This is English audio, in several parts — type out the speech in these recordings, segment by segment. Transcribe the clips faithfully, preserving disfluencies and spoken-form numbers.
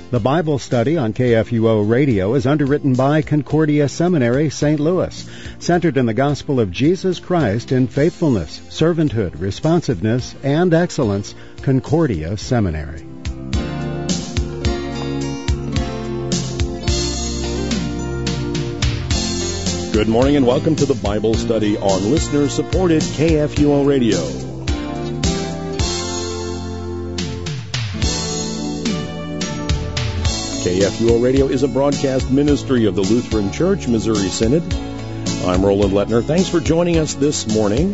The Bible study on K F U O Radio is underwritten by Concordia Seminary, Saint Louis, centered in the gospel of Jesus Christ in faithfulness, servanthood, responsiveness, and excellence. Concordia Seminary. Good morning and welcome to the Bible study on listener-supported K F U O Radio. K F U O Radio is a broadcast ministry of the Lutheran Church, Missouri Synod. I'm Roland Lettner. Thanks for joining us this morning.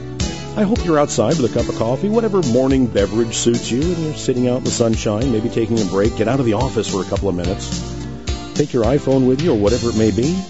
I hope you're outside with a cup of coffee, whatever morning beverage suits you, and you're sitting out in the sunshine, maybe taking a break. Get out of the office for a couple of minutes. Take your iPhone with you or whatever it may be.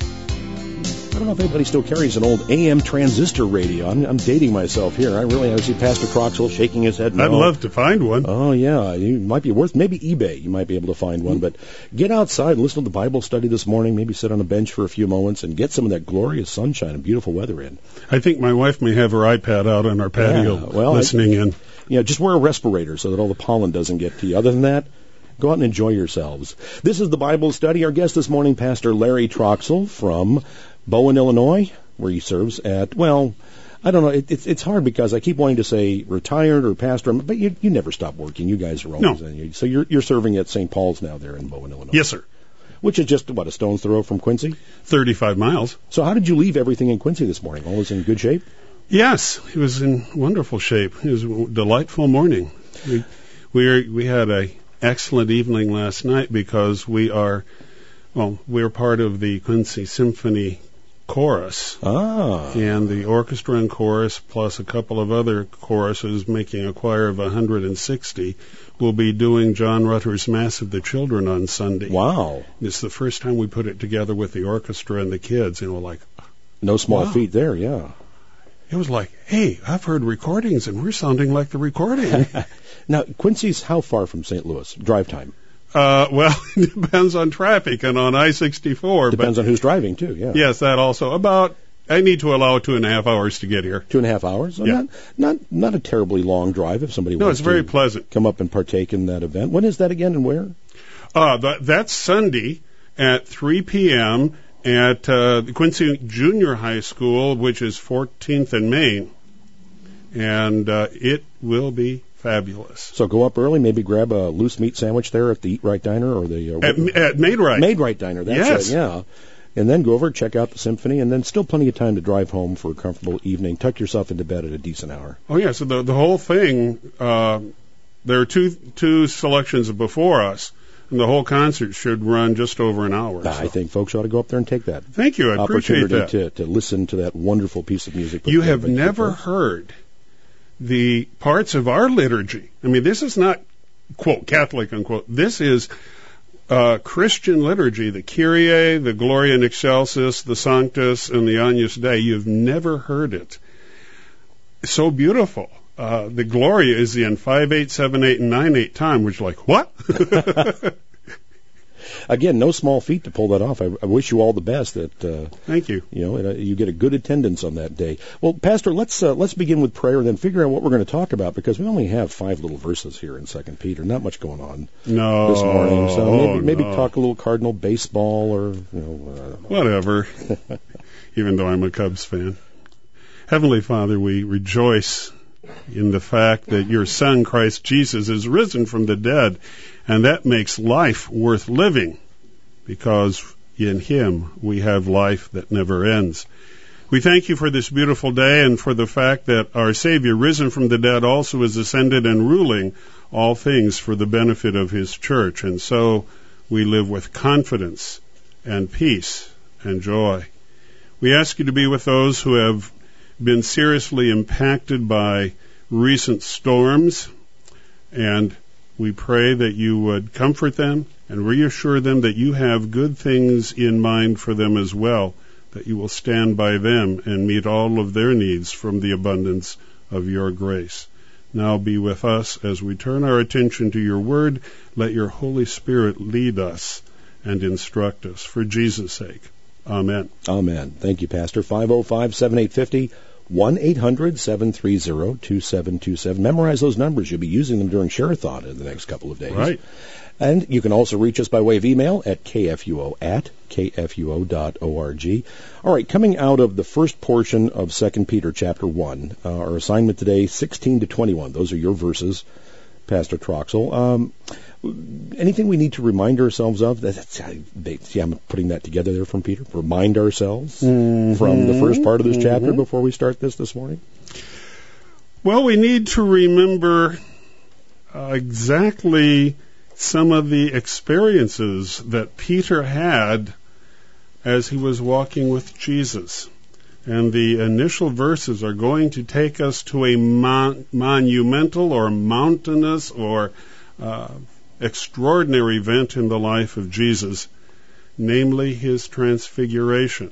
I don't know if anybody still carries an old A M transistor radio. I'm, I'm dating myself here. I really I see Pastor Troxel shaking his head. No. I'd love to find one. Oh, yeah. You might be worth, maybe eBay. You might be able to find one. But get outside and listen to the Bible study this morning. Maybe sit on a bench for a few moments and get some of that glorious sunshine and beautiful weather in. I think my wife may have her iPad out on our patio yeah, well, listening I, in. Yeah, just wear a respirator so that all the pollen doesn't get to you. Other than that, go out and enjoy yourselves. This is the Bible study. Our guest this morning, Pastor Larry Troxel from Bowen, Illinois, where he serves at, well, I don't know, it, it's it's hard because I keep wanting to say retired or pastor, but you you never stop working. You guys are always no. in. So you're you're serving at Saint Paul's now there in Bowen, Illinois. Yes, sir. Which is just, what, a stone's throw from Quincy? thirty-five miles. So how did you leave everything in Quincy this morning? All was in good shape? Yes, it was in wonderful shape. It was a delightful morning. We we, are, we had a excellent evening last night because we are, well, we're part of the Quincy Symphony Chorus. Ah. And the orchestra and chorus, plus a couple of other choruses, making a choir of one hundred sixty, will be doing John Rutter's Mass of the Children on Sunday. Wow. It's the first time we put it together with the orchestra and the kids, and we're like, no small wow. feat there, yeah. It was like, hey, I've heard recordings, and we're sounding like the recording. Now, Quincy's how far from Saint Louis? Drive time? Uh, well, it depends on traffic and on I sixty-four. Depends but on who's driving, too, yeah. Yes, that also. About, I need to allow two and a half hours to get here. Two and a half hours? So yeah. Not, not not a terribly long drive if somebody no, wants it's very to pleasant. Come up and partake in that event. When is that again and where? Uh, that, that's Sunday at three p.m. at uh, the Quincy Junior High School, which is fourteenth and Main. And uh, it will be fabulous. So go up early, maybe grab a loose meat sandwich there at the Eat Right Diner or the... Uh, at, at Made Right. Made Right Diner, that's yes. it, yeah. And then go over, check out the symphony, and then still plenty of time to drive home for a comfortable evening. Tuck yourself into bed at a decent hour. Oh, yeah, so the, the whole thing, uh, there are two two selections before us, and the whole concert should run just over an hour. I so. think folks ought to go up there and take that. Thank you, I appreciate that. Opportunity to, to listen to that wonderful piece of music. You have never heard the parts of our liturgy. I mean, this is not, quote, Catholic, unquote. This is uh, Christian liturgy, the Kyrie, the Gloria in Excelsis, the Sanctus, and the Agnus Dei. You've never heard it. It's so beautiful. Uh, the Gloria is in five eight, seven eight, and nine eight time, which is like, what? Again, no small feat to pull that off. I, I wish you all the best. That uh, Thank you. You know, and, uh, you get a good attendance on that day. Well, Pastor, let's uh, let's begin with prayer, and then figure out what we're going to talk about because we only have five little verses here in Second Peter. Not much going on no, this morning. So maybe, maybe no. talk a little Cardinal baseball or you know, uh, whatever. Even though I'm a Cubs fan. Heavenly Father, we rejoice in the fact that your Son, Christ Jesus, is risen from the dead, and that makes life worth living, because in him we have life that never ends. We thank you for this beautiful day and for the fact that our Savior, risen from the dead, also is ascended and ruling all things for the benefit of his church, and so we live with confidence and peace and joy. We ask you to be with those who have been seriously impacted by recent storms, and we pray that you would comfort them and reassure them that you have good things in mind for them as well, that you will stand by them and meet all of their needs from the abundance of your grace. Now be with us as we turn our attention to your word. Let your Holy Spirit lead us and instruct us. For Jesus' sake. Amen. Amen. Thank you, Pastor. five oh five, seven eight five oh, one eight hundred seven three zero two seven two seven. Memorize those numbers. You'll be using them during Share-a-thon in the next couple of days. Right. And you can also reach us by way of email at kfuo at kfuo dot org. All right, coming out of the first portion of Second Peter chapter one, uh, our assignment today, sixteen to twenty-one. Those are your verses, Pastor Troxel. Um, anything we need to remind ourselves of? That's, they, see, I'm putting that together there from Peter. Remind ourselves mm-hmm. from the first part of this chapter mm-hmm. before we start this this morning? Well, we need to remember uh, exactly some of the experiences that Peter had as he was walking with Jesus. And the initial verses are going to take us to a mon- monumental or mountainous or uh, extraordinary event in the life of Jesus, namely his transfiguration.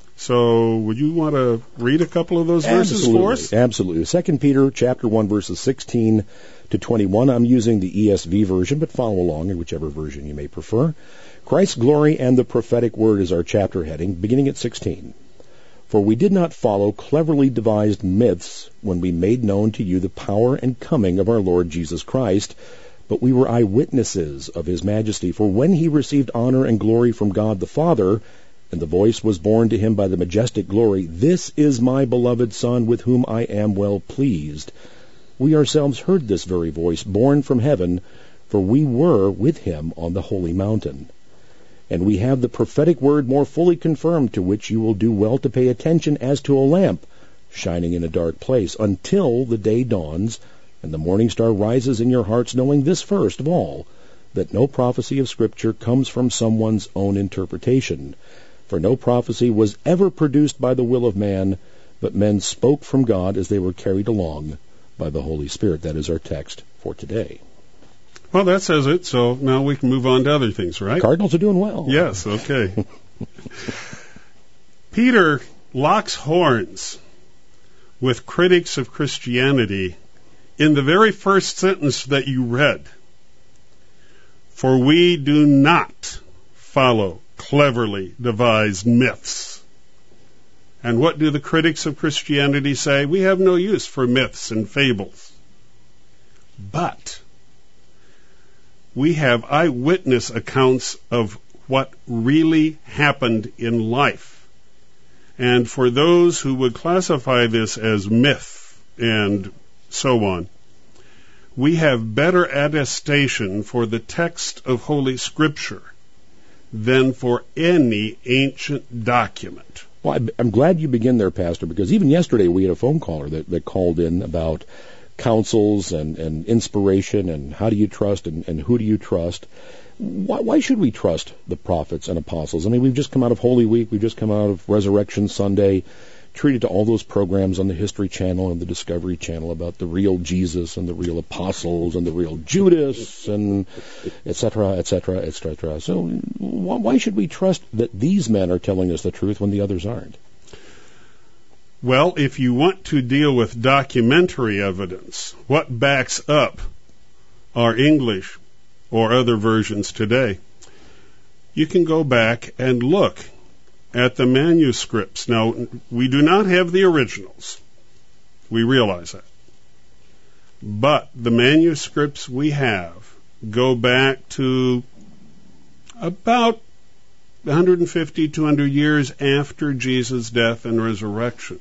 So would you want to read a couple of those verses Absolutely. for us? Absolutely. Second Peter chapter one, verses sixteen to twenty-one. I'm using the E S V version, but follow along in whichever version you may prefer. Christ's glory and the prophetic word is our chapter heading, beginning at sixteen. For we did not follow cleverly devised myths when we made known to you the power and coming of our Lord Jesus Christ, but we were eyewitnesses of his majesty. For when he received honor and glory from God the Father, and the voice was borne to him by the majestic glory, "This is my beloved Son, with whom I am well pleased." We ourselves heard this very voice, borne from heaven, for we were with him on the holy mountain. And we have the prophetic word more fully confirmed, to which you will do well to pay attention as to a lamp shining in a dark place, until the day dawns, and the morning star rises in your hearts, knowing this first of all, that no prophecy of Scripture comes from someone's own interpretation. For no prophecy was ever produced by the will of man, but men spoke from God as they were carried along by the Holy Spirit. That is our text for today. Well, that says it, so now we can move on to other things, right? Cardinals are doing well. Yes, okay. Peter locks horns with critics of Christianity in the very first sentence that you read. For we do not follow cleverly devised myths. And what do the critics of Christianity say? We have no use for myths and fables. But we have eyewitness accounts of what really happened in life. And for those who would classify this as myth and so on, we have better attestation for the text of Holy Scripture than for any ancient document. Well, I'm glad you begin there, Pastor, because even yesterday we had a phone caller that, that called in about counsels and, and inspiration and how do you trust and, and who do you trust. Why, why should we trust the prophets and apostles? I mean, we've just come out of Holy Week. We've just come out of Resurrection Sunday, treated to all those programs on the History Channel and the Discovery Channel about the real Jesus and the real apostles and the real Judas and et cetera, et cetera, et cetera. So why should we trust that these men are telling us the truth when the others aren't? Well, if you want to deal with documentary evidence, what backs up our English or other versions today, you can go back and look at the manuscripts. Now, we do not have the originals. We realize that. But the manuscripts we have go back to about one hundred fifty, two hundred years after Jesus' death and resurrection.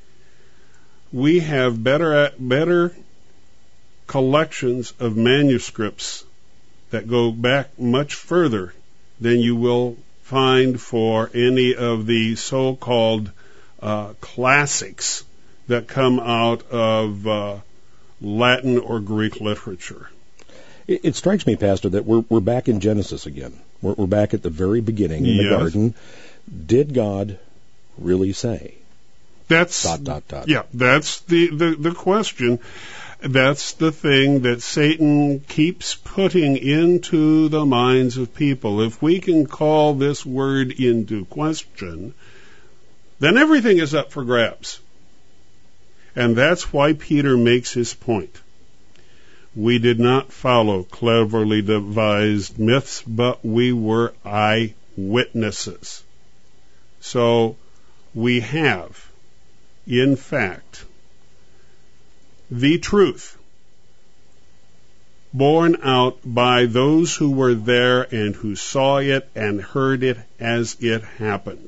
We have better, better collections of manuscripts that go back much further than you will find for any of the so-called uh, classics that come out of uh, Latin or Greek literature. It, it strikes me, Pastor, that we're we're back in Genesis again. We're, we're back at the very beginning in yes. the garden. Did God really say? That's dot dot dot. Yeah, that's the, the, the question. That's the thing that Satan keeps putting into the minds of people. If we can call this word into question, then everything is up for grabs. And that's why Peter makes his point. We did not follow cleverly devised myths, but we were eyewitnesses. So we have in fact, the truth borne out by those who were there and who saw it and heard it as it happened.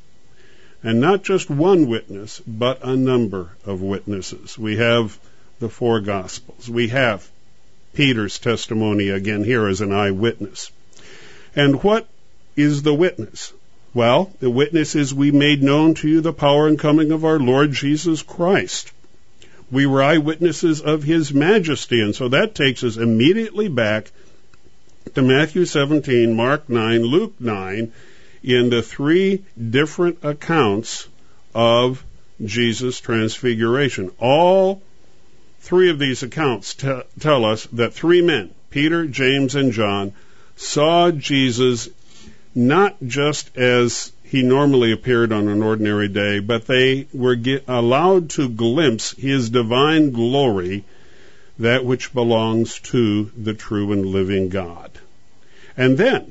And not just one witness, but a number of witnesses. We have the four Gospels. We have Peter's testimony again here as an eyewitness. And what is the witness? Well, the witness is, we made known to you the power and coming of our Lord Jesus Christ. We were eyewitnesses of his majesty. And so that takes us immediately back to Matthew seventeen, Mark nine, Luke nine, in the three different accounts of Jesus' transfiguration. All three of these accounts t- tell us that three men, Peter, James, and John, saw Jesus not just as he normally appeared on an ordinary day, but they were get, allowed to glimpse his divine glory, that which belongs to the true and living God. And then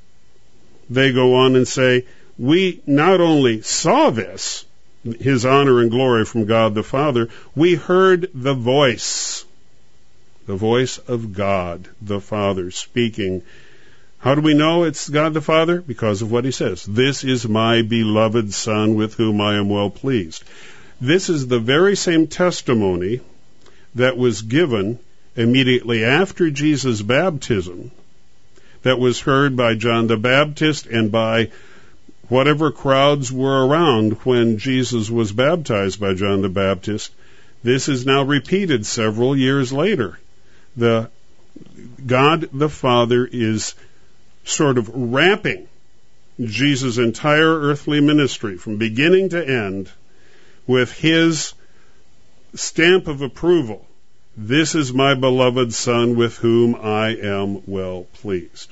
they go on and say, we not only saw this, his honor and glory from God the Father, we heard the voice, the voice of God the Father speaking. How do we know it's God the Father? Because of what he says. This is my beloved Son with whom I am well pleased. This is the very same testimony that was given immediately after Jesus' baptism, that was heard by John the Baptist and by whatever crowds were around when Jesus was baptized by John the Baptist. This is now repeated several years later. The God the Father is sort of wrapping Jesus' entire earthly ministry from beginning to end with his stamp of approval. This is my beloved Son with whom I am well pleased.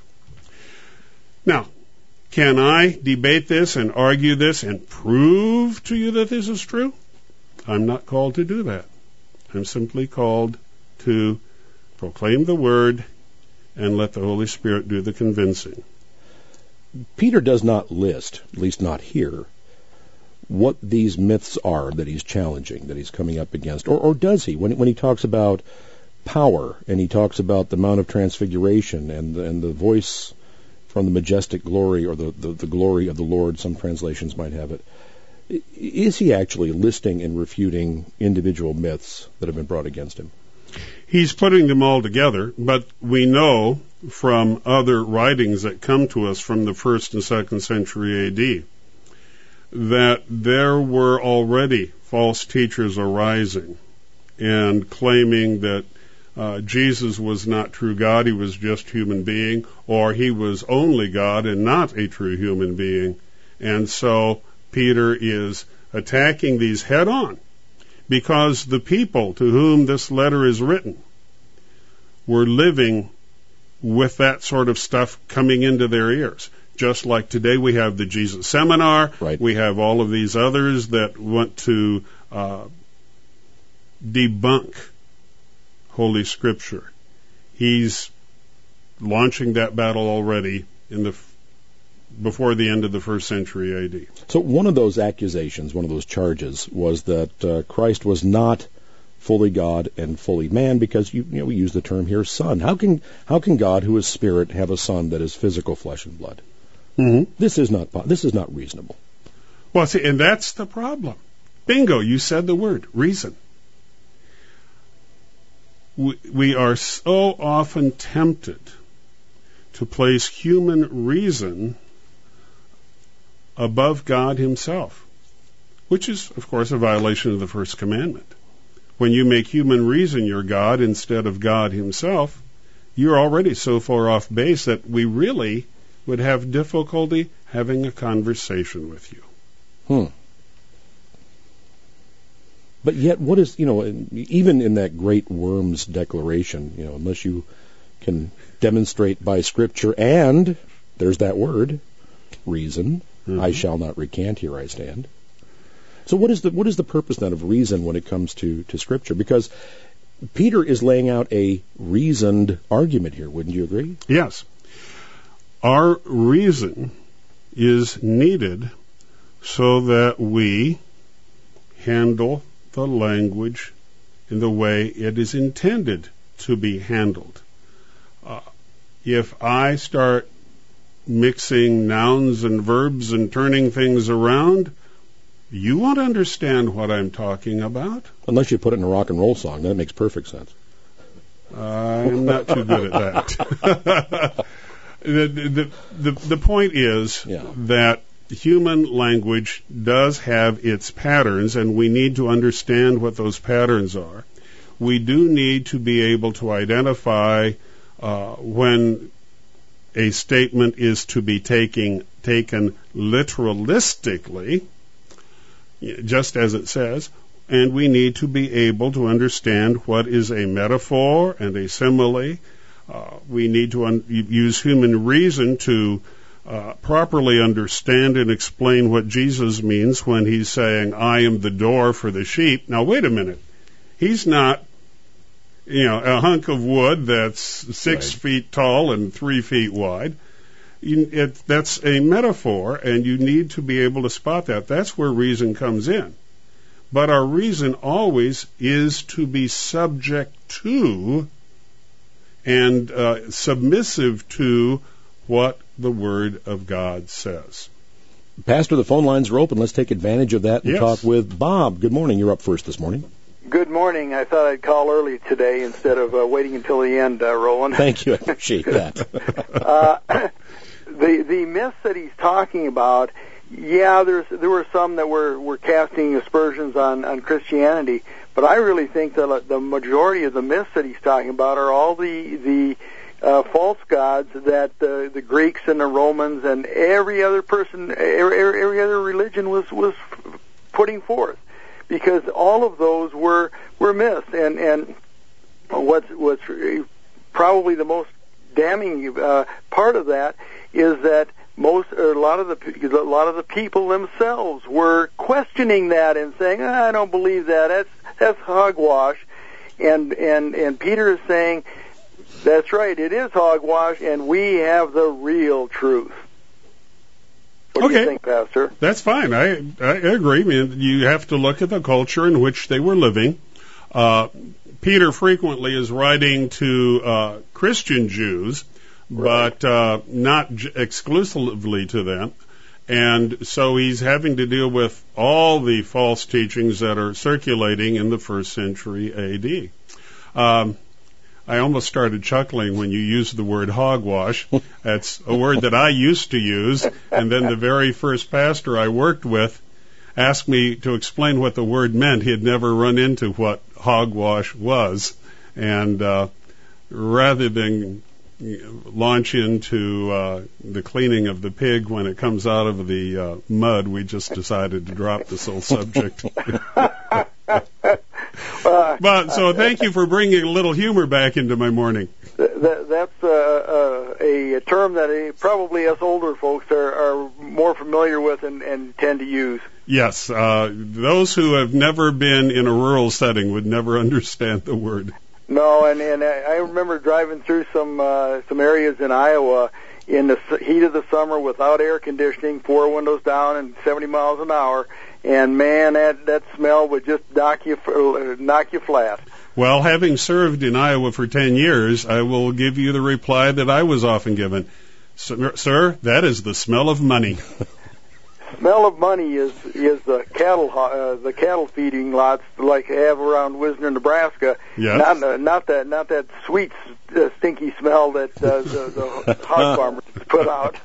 Now, can I debate this and argue this and prove to you that this is true? I'm not called to do that. I'm simply called to proclaim the word and let the Holy Spirit do the convincing. Peter does not list, at least not here, what these myths are that he's challenging, that he's coming up against. Or, or does he? When, when he talks about power and he talks about the Mount of Transfiguration and, and the voice from the majestic glory, or the, the, the glory of the Lord, some translations might have it, is he actually listing and refuting individual myths that have been brought against him? He's putting them all together, but we know from other writings that come to us from the first and second century A D that there were already false teachers arising and claiming that uh, Jesus was not true God, he was just human being, or he was only God and not a true human being. And so Peter is attacking these head on, because the people to whom this letter is written were living with that sort of stuff coming into their ears. Just like today we have the Jesus Seminar, right. We have all of these others that want to uh, debunk Holy Scripture. He's launching that battle already in the before the end of the first century A D. So one of those accusations, one of those charges, was that uh, Christ was not fully God and fully man, because you, you know, we use the term here, son. How can how can God, who is spirit, have a son that is physical flesh and blood? Mm-hmm. This is not this is not reasonable. Well, see, and that's the problem. Bingo, you said the word, reason. We, we are so often tempted to place human reason above God himself, which is, of course, a violation of the first commandment. When you make human reason your God instead of God himself, you're already so far off base that we really would have difficulty having a conversation with you. Hmm. But yet, what is, you know, even in that great Worms declaration, you know, unless you can demonstrate by Scripture and, there's that word, reason, mm-hmm. I shall not recant, here I stand. So what is the what is the purpose then of reason when it comes to, to Scripture? Because Peter is laying out a reasoned argument here, wouldn't you agree? Yes. Our reason is needed so that we handle the language in the way it is intended to be handled. Uh, if I start mixing nouns and verbs and turning things around, you won't understand what I'm talking about. Unless you put it in a rock and roll song, then it makes perfect sense. I'm not too good at that. the, the, the, the point is yeah. that human language does have its patterns, and we need to understand what those patterns are. We do need to be able to identify uh, when a statement is to be taking, taken literalistically, just as it says, and we need to be able to understand what is a metaphor and a simile. Uh, we need to un- use human reason to uh, properly understand and explain what Jesus means when he's saying, I am the door for the sheep. Now, wait a minute. He's not, you know, a hunk of wood that's six right. feet tall and three feet wide. You, it, that's a metaphor, and you need to be able to spot that. That's where reason comes in. But our reason always is to be subject to and uh, submissive to what the Word of God says. Pastor, the phone lines are open. Let's take advantage of that and yes. talk with Bob. Good morning. You're up first this morning. Good morning. I thought I'd call early today instead of uh, waiting until the end, uh, Roland. Thank you. I appreciate that. uh, the the myths that he's talking about, yeah, there's there were some that were, were casting aspersions on, on Christianity, but I really think that the majority of the myths that he's talking about are all the the uh, false gods that the the Greeks and the Romans and every other person, every, every other religion was was putting forth. Because all of those were were myths, and and what's what's probably the most damning uh, part of that is that most a lot of the a lot of the people themselves were questioning that and saying, oh, I don't believe that. That's that's hogwash, and and and Peter is saying, that's right, it is hogwash, and we have the real truth. What okay. do you think, Pastor? That's fine. I, I agree. I mean, you have to look at the culture in which they were living. Uh, Peter frequently is writing to uh, Christian Jews, right. but uh, not j- exclusively to them. And so he's having to deal with all the false teachings that are circulating in the first century A D. Um, I almost started chuckling when you used the word hogwash. That's a word that I used to use, and then the very first pastor I worked with asked me to explain what the word meant. He had never run into what hogwash was, and uh, rather than launch into uh, the cleaning of the pig when it comes out of the uh, mud, we just decided to drop this whole subject. Uh, but so thank you for bringing a little humor back into my morning. Th- th- that's uh, uh, a, a term that uh, probably us older folks are, are more familiar with and, and tend to use. Yes, uh, those who have never been in a rural setting would never understand the word. No, and, and I remember driving through some uh, some areas in Iowa in the heat of the summer without air conditioning, four windows down and seventy miles an hour. And man, that that smell would just knock you knock you flat. Well, having served in Iowa for ten years, I will give you the reply that I was often given, sir. That is the smell of money. Smell of money is is the cattle uh, the cattle feeding lots like they have around Wisner, Nebraska. Yes. Not uh, not that not that sweet uh, stinky smell that uh, the, the hog farmers put out.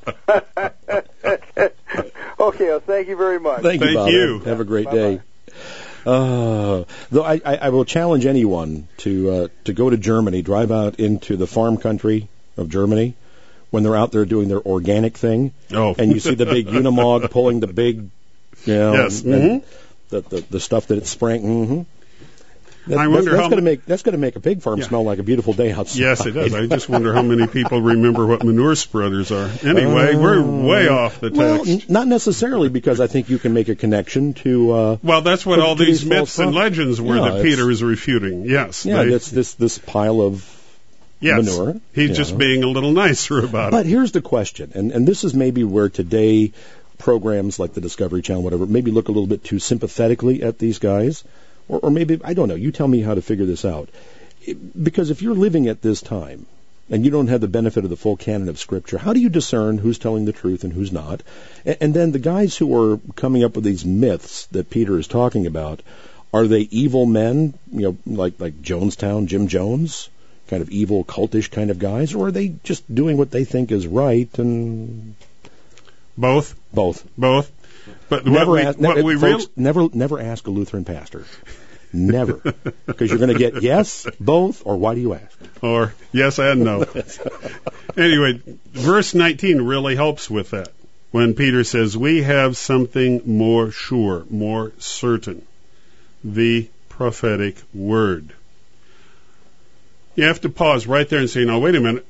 Okay, well, thank you very much. Thank you, Thank Bob. you. Have a great Bye-bye. day. Uh, though I, I, I will challenge anyone to uh, to go to Germany, drive out into the farm country of Germany when they're out there doing their organic thing, oh. and you see the big Unimog pulling the big, you know, yes, and, mm-hmm. and the, the the stuff that it's spraying. Mm-hmm. That, I that's wonder that's how going to ma- make that's going to make a pig farm Yeah. smell like a beautiful day outside. Yes, it does. I just wonder how many people remember what manure spreaders are. Anyway, uh, we're way off the text. Well, n- not necessarily, because I think you can make a connection to. Uh, Well, that's what to- all to these these myths false and pro- legends were Yeah, that it's- Peter is refuting. Yes. yeah, they- that's this this pile of yes. manure. He's Yeah. just being a little nicer about But it. here's the question, and, and this is maybe where today programs like the Discovery Channel, whatever, maybe look a little bit too sympathetically at these guys? Or, or maybe, I don't know, you tell me how to figure this out. Because if you're living at this time, and you don't have the benefit of the full canon of Scripture, how do you discern who's telling the truth and who's not? And, and then the guys who are coming up with these myths that Peter is talking about, are they evil men, you know, like, like Jonestown, Jim Jones, kind of evil, cultish kind of guys, or are they just doing what they think is right? And both, both, both. But never what we, ask, what ne- we folks, real- never, never ask a Lutheran pastor. Never. Because you're going to get yes, both, or why do you ask? Or yes and no. Anyway, verse nineteen really helps with that. When Peter says, we have something more sure, more certain, the prophetic word. You have to pause right there and say, now, wait a minute.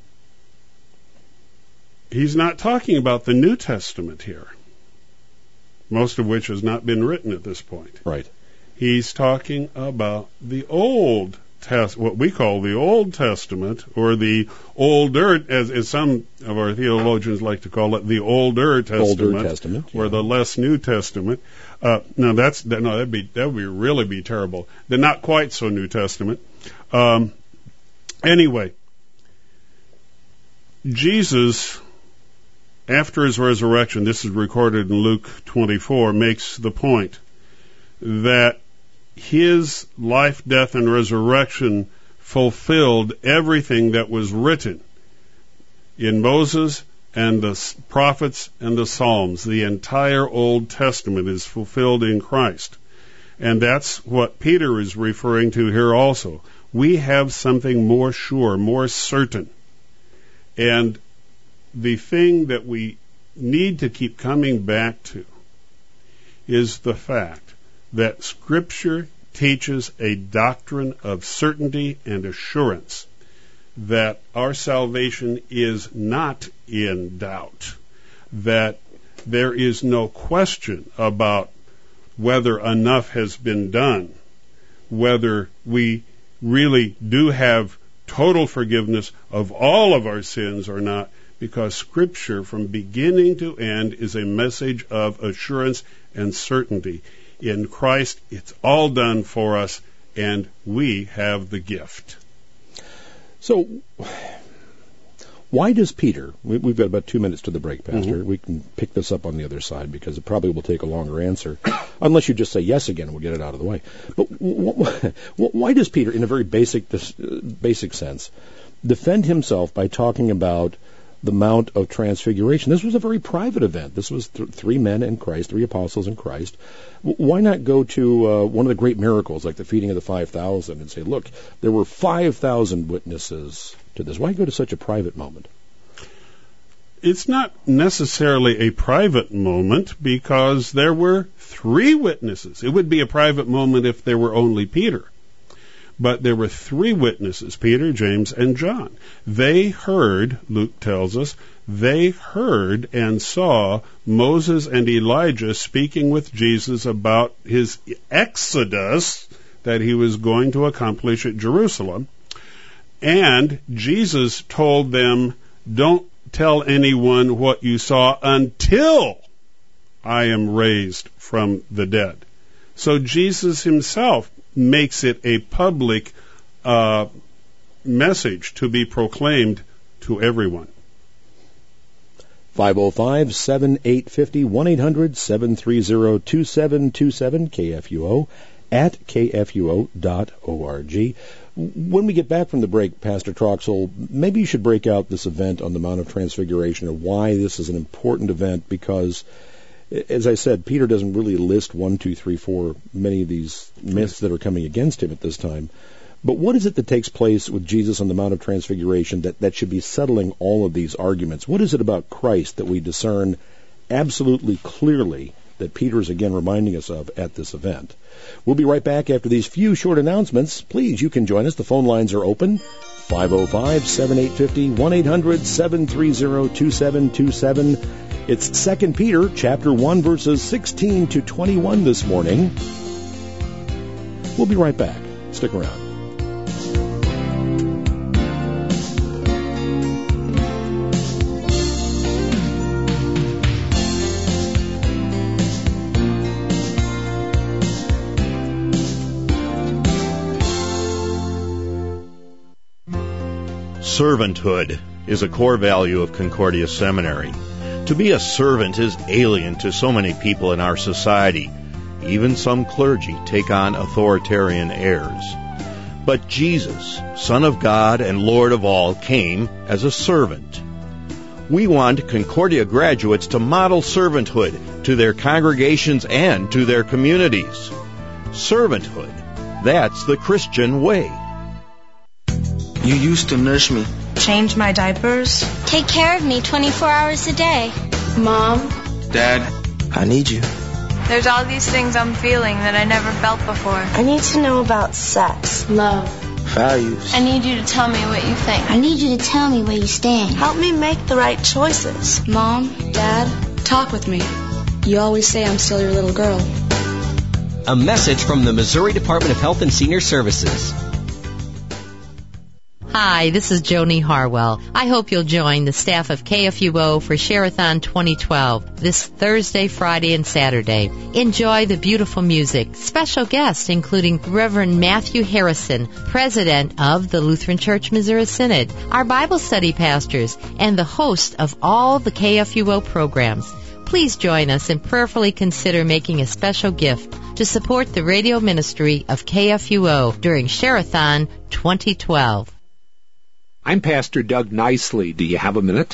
He's not talking about the New Testament here, most of which has not been written at this point. Right. He's talking about the Old Test, what we call the Old Testament, or the Older, as, as some of our theologians like to call it, the Older Testament, Older Testament, or yeah. the less New Testament. Uh, no, that's that, no, that'd be that would be really be terrible. The not quite so New Testament. Um, anyway, Jesus, after his resurrection, this is recorded in Luke twenty-four, makes the point that his life, death, and resurrection fulfilled everything that was written in Moses and the prophets and the Psalms. The entire Old Testament is fulfilled in Christ. And that's what Peter is referring to here also. We have something more sure, more certain. And the thing that we need to keep coming back to is the fact that Scripture teaches a doctrine of certainty and assurance that our salvation is not in doubt, that there is no question about whether enough has been done, whether we really do have total forgiveness of all of our sins or not, because Scripture from beginning to end is a message of assurance and certainty. In Christ, it's all done for us, and we have the gift. So, why does Peter, we, we've got about two minutes to the break, Pastor. Mm-hmm. We can pick this up on the other side because it probably will take a longer answer, unless you just say yes again and we'll get it out of the way. But w- w- why does Peter, in a very basic, basic sense, defend himself by talking about the Mount of Transfiguration? This was a very private event. This was th- three men in Christ, three apostles in Christ. W- why not go to uh, one of the great miracles, like the feeding of the five thousand, and say, look, there were five thousand witnesses to this. Why go to such a private moment? It's not necessarily a private moment because there were three witnesses. It would be a private moment if there were only Peter. But there were three witnesses, Peter, James, and John. They heard, Luke tells us, they heard and saw Moses and Elijah speaking with Jesus about his exodus that he was going to accomplish at Jerusalem. And Jesus told them, don't tell anyone what you saw until I am raised from the dead. So Jesus himself makes it a public uh, message to be proclaimed to everyone. five oh five, seven eight five oh, one eight hundred, seven three zero, two seven two seven, K F U O, at K F U O dot org. When we get back from the break, Pastor Troxel, maybe you should break out this event on the Mount of Transfiguration and why this is an important event, because as I said, Peter doesn't really list one, two, three, four, many of these myths that are coming against him at this time. But what is it that takes place with Jesus on the Mount of Transfiguration that, that should be settling all of these arguments? What is it about Christ that we discern absolutely clearly that Peter is again reminding us of at this event? We'll be right back after these few short announcements. Please, you can join us. The phone lines are open. five oh five, seven eight five oh, one eight hundred, seven three zero, two seven two seven. It's Second Peter, chapter one, verses sixteen to twenty-one this morning. We'll be right back. Stick around. Servanthood is a core value of Concordia Seminary. To be a servant is alien to so many people in our society. Even some clergy take on authoritarian airs. But Jesus, Son of God and Lord of all, came as a servant. We want Concordia graduates to model servanthood to their congregations and to their communities. Servanthood, that's the Christian way. You used to nurse me. Change my diapers. Take care of me twenty-four hours a day. Mom. Dad, I need you. There's all these things I'm feeling that I never felt before. I need to know about sex, love, values. I need you to tell me what you think. I need you to tell me where you stand. Help me make the right choices. Mom, Dad, talk with me. You always say I'm still your little girl. A message from the Missouri Department of Health and Senior Services. Hi, this is Joni Harwell. I hope you'll join the staff of K F U O for Share-a-thon twenty twelve this Thursday, Friday, and Saturday. Enjoy the beautiful music. Special guests including Reverend Matthew Harrison, President of the Lutheran Church Missouri Synod, our Bible study pastors, and the host of all the K F U O programs. Please join us and prayerfully consider making a special gift to support the radio ministry of K F U O during Share-a-thon twenty twelve. I'm Pastor Doug Nicely. Do you have a minute?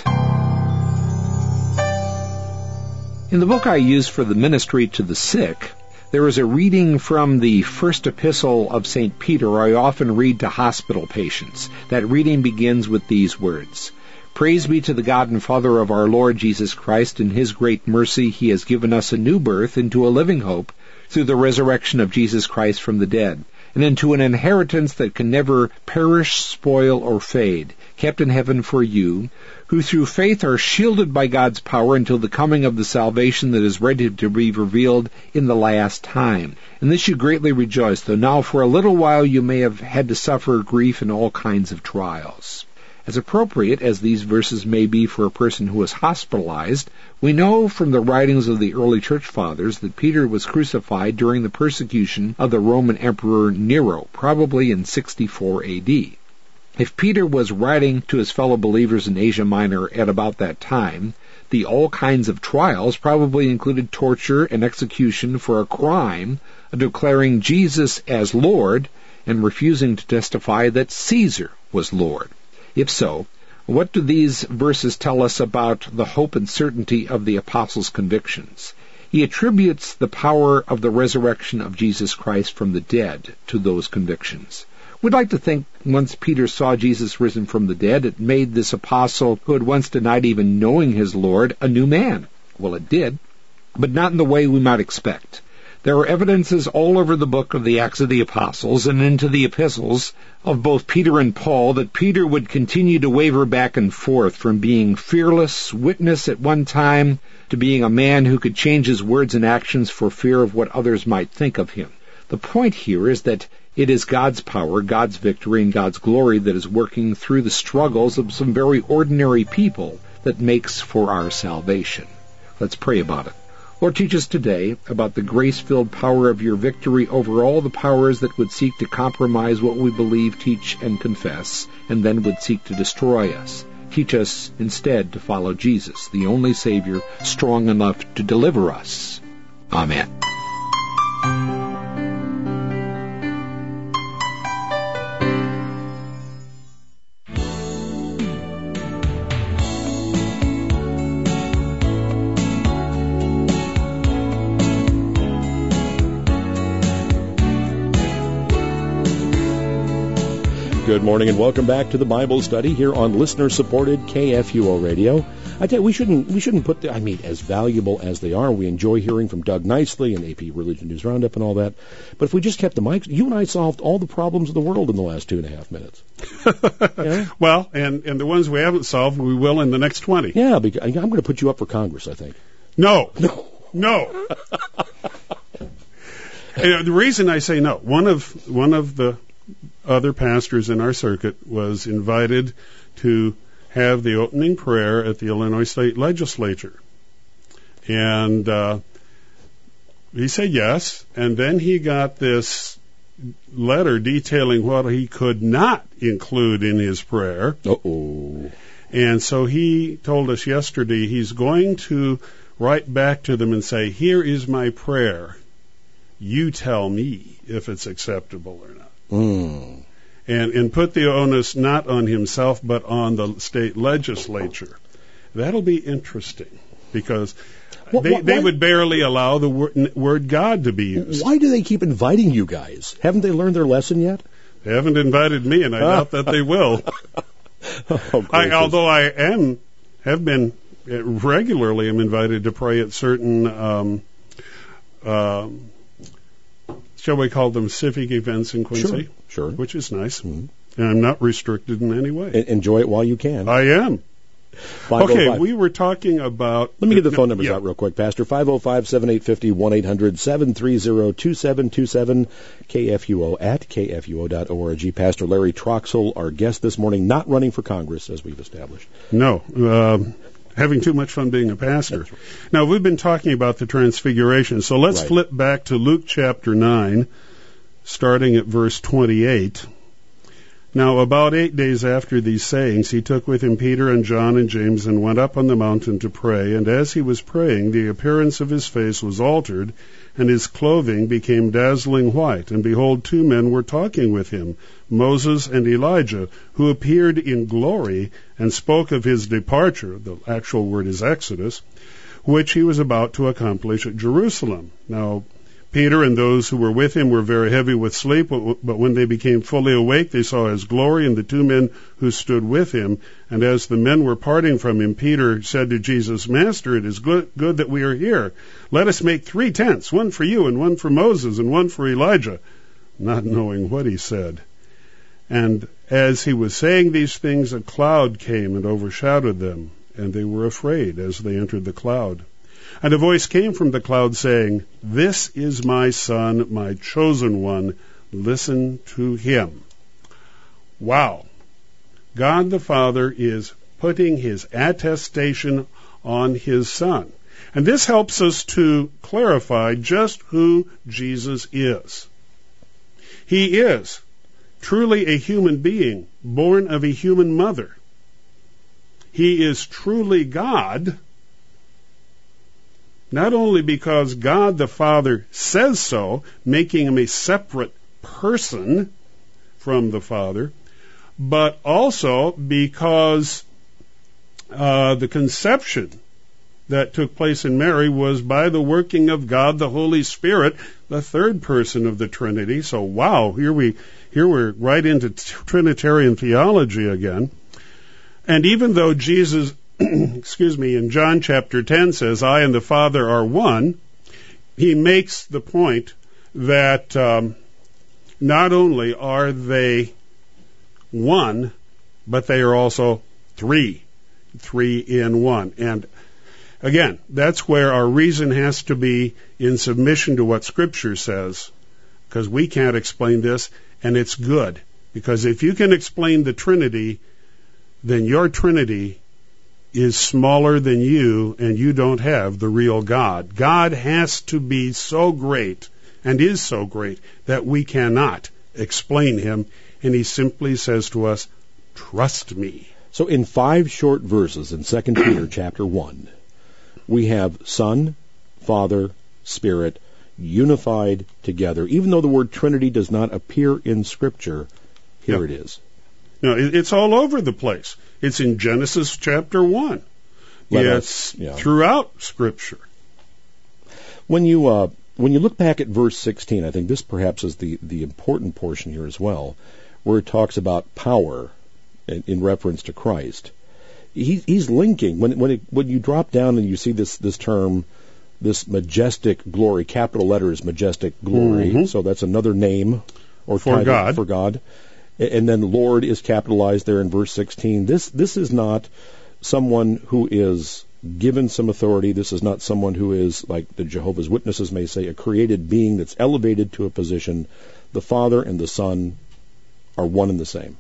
In the book I use for the ministry to the sick, there is a reading from the first epistle of Saint Peter I often read to hospital patients. That reading begins with these words: Praise be to the God and Father of our Lord Jesus Christ. In His great mercy He has given us a new birth into a living hope through the resurrection of Jesus Christ from the dead, and into an inheritance that can never perish, spoil, or fade, kept in heaven for you, who through faith are shielded by God's power until the coming of the salvation that is ready to be revealed in the last time. In this you greatly rejoice, though now for a little while you may have had to suffer grief in all kinds of trials. As appropriate as these verses may be for a person who is hospitalized, we know from the writings of the early church fathers that Peter was crucified during the persecution of the Roman Emperor Nero, probably in sixty-four A D. If Peter was writing to his fellow believers in Asia Minor at about that time, the all kinds of trials probably included torture and execution for a crime of declaring Jesus as Lord and refusing to testify that Caesar was Lord. If so, what do these verses tell us about the hope and certainty of the apostles' convictions? He attributes the power of the resurrection of Jesus Christ from the dead to those convictions. We'd like to think once Peter saw Jesus risen from the dead, it made this apostle, who had once denied even knowing his Lord, a new man. Well, it did, but not in the way we might expect. There are evidences all over the book of the Acts of the Apostles and into the epistles of both Peter and Paul that Peter would continue to waver back and forth from being fearless witness at one time to being a man who could change his words and actions for fear of what others might think of him. The point here is that it is God's power, God's victory, and God's glory that is working through the struggles of some very ordinary people that makes for our salvation. Let's pray about it. Lord, teach us today about the grace-filled power of your victory over all the powers that would seek to compromise what we believe, teach, and confess, and then would seek to destroy us. Teach us instead to follow Jesus, the only Savior strong enough to deliver us. Amen. Good morning and welcome back to the Bible study here on listener-supported K F U O Radio. I tell you, we shouldn't we shouldn't put the, I mean, as valuable as they are, we enjoy hearing from Doug Nicely and A P Religion News Roundup and all that. But if we just kept the mics, you and I solved all the problems of the world in the last two and a half minutes. Yeah? Well, and, and the ones we haven't solved, we will in the next twenty. Yeah, because I'm going to put you up for Congress, I think. No. No. No. You know, the reason I say no, one of one of the other pastors in our circuit was invited to have the opening prayer at the Illinois State Legislature. And uh, he said yes, and then he got this letter detailing what he could not include in his prayer. Uh-oh. And so he told us yesterday he's going to write back to them and say, here is my prayer. You tell me if it's acceptable or not. Mm. And, and put the onus not on himself, but on the state legislature. That'll be interesting, because What, they, what, they why, would barely allow the word, word God to be used. Why do they keep inviting you guys? Haven't they learned their lesson yet? They haven't invited me, and I doubt that they will. oh, I, although I am, have been uh, regularly am invited to pray at certain, um, um, shall we call them civic events in Quincy? Sure, sure. Which is nice. Mm-hmm. And I'm not restricted in any way. En- enjoy it while you can. I am. Okay, we were talking about... Let me get the phone numbers yeah. out real quick, Pastor. five oh five, seven eight five oh, one eight hundred, seven three zero, two seven two seven, K F U O at K F U O dot org. Pastor Larry Troxell, our guest this morning, not running for Congress, as we've established. No, um, having too much fun being a pastor. Right. Now, we've been talking about the Transfiguration, so let's right. flip back to Luke chapter nine, starting at verse twenty-eight. Now, about eight days after these sayings, he took with him Peter and John and James and went up on the mountain to pray. And as he was praying, the appearance of his face was altered, and his clothing became dazzling white. And behold, two men were talking with him, Moses and Elijah, who appeared in glory and spoke of his departure, the actual word is Exodus, which he was about to accomplish at Jerusalem. Now, Peter and those who were with him were very heavy with sleep, but when they became fully awake, they saw his glory and the two men who stood with him. And as the men were parting from him, Peter said to Jesus, Master, it is good, good that we are here. Let us make three tents, one for you and one for Moses and one for Elijah, not knowing what he said. And as he was saying these things, a cloud came and overshadowed them, and they were afraid as they entered the cloud. And a voice came from the cloud saying, This is my son, my chosen one. Listen to him. Wow. God the Father is putting his attestation on his son. And this helps us to clarify just who Jesus is. He is truly a human being, born of a human mother. He is truly God, not only because God the Father says so, making him a separate person from the Father, but also because uh, the conception that took place in Mary was by the working of God the Holy Spirit, the third person of the Trinity. So wow, here we here we're right into Trinitarian theology again. And even though Jesus excuse me, in John chapter ten says, I and the Father are one, he makes the point that um, not only are they one, but they are also three, three in one. And again, that's where our reason has to be in submission to what Scripture says, because we can't explain this, and it's good. Because if you can explain the Trinity, then your Trinity is smaller than you, and you don't have the real God. God has to be so great, and is so great, that we cannot explain him, and he simply says to us, trust me. So in five short verses in Second Peter chapter one, we have Son, Father, Spirit, unified together. Even though the word Trinity does not appear in Scripture, here yep. it is. No, it's all over the place. It's in Genesis chapter one. Let yes, us, yeah. throughout Scripture. When you uh, when you look back at verse sixteen, I think this perhaps is the, the important portion here as well, where it talks about power in, in reference to Christ. He, he's linking, when when it, when you drop down and you see this, this term, this majestic glory, capital letters, majestic glory, mm-hmm. so that's another name or for title God. for God. And then Lord is capitalized there in verse sixteen. This this is not someone who is given some authority. This is not someone who is, like the Jehovah's Witnesses may say, a created being that's elevated to a position. The Father and the Son are one and the same.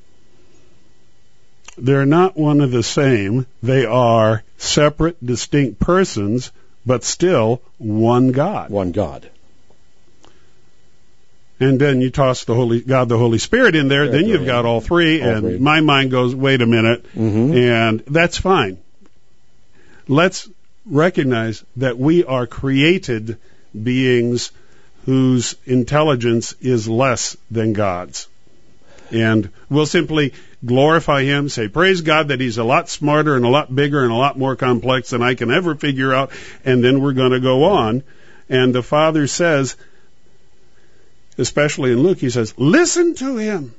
They're not one and the same. They are separate, distinct persons, but still one God. One God. and then you toss the Holy God, the Holy Spirit in there, then you've got all three, all and three. My mind goes, wait a minute, mm-hmm. and that's fine. Let's recognize that we are created beings whose intelligence is less than God's. And we'll simply glorify Him, say, praise God that He's a lot smarter and a lot bigger and a lot more complex than I can ever figure out, and then we're going to go on. And the Father says, especially in Luke, He says, listen to Him.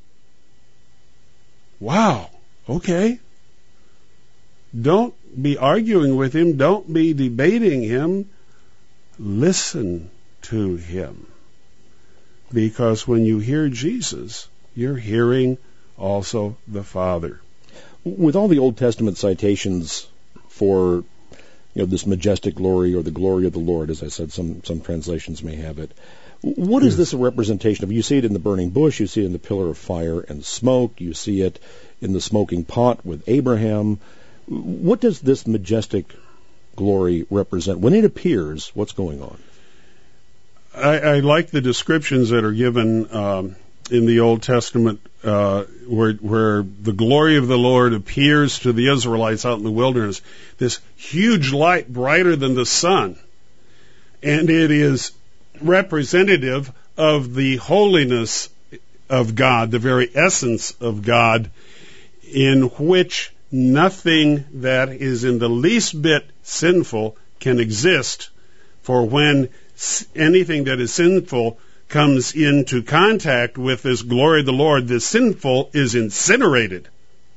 Wow, okay. Don't be arguing with Him. Don't be debating Him. Listen to Him. Because when you hear Jesus, you're hearing also the Father. With all the Old Testament citations for, you know, this majestic glory or the glory of the Lord, as I said, some, some translations may have it, what is this a representation of? You see it in the burning bush, you see it in the pillar of fire and smoke, you see it in the smoking pot with Abraham. What does this majestic glory represent? When it appears, what's going on? I, I like the descriptions that are given um, in the Old Testament uh, where, where the glory of the Lord appears to the Israelites out in the wilderness. This huge light, brighter than the sun. And it is representative of the holiness of God, the very essence of God, in which nothing that is in the least bit sinful can exist. For when anything that is sinful comes into contact with this glory of the Lord, the sinful is incinerated.